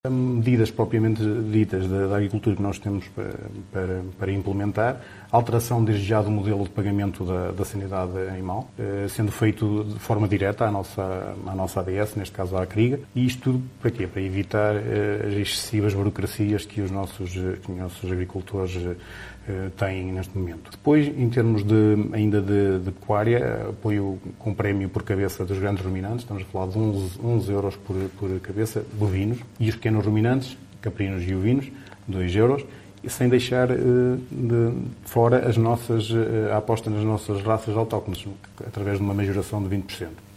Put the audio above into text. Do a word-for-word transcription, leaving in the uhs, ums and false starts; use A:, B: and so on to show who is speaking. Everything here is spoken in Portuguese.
A: Medidas propriamente ditas da, da agricultura que nós temos para, para, para implementar, alteração desde já do modelo de pagamento da, da sanidade animal, eh, sendo feito de forma direta à nossa, à nossa A D S, neste caso à ACRIGA, e isto tudo para quê? Para evitar eh, as excessivas burocracias que os nossos, que os nossos agricultores eh, têm neste momento. Depois, em termos de, ainda de, de pecuária, apoio com prémio por cabeça dos grandes ruminantes, estamos a falar de onze euros por, por cabeça, bovinos, e os pequenos ruminantes, caprinos e ovinos, dois euros, e sem deixar uh, de fora as nossas, uh, a aposta nas nossas raças autóctones, através de uma majoração de vinte por cento.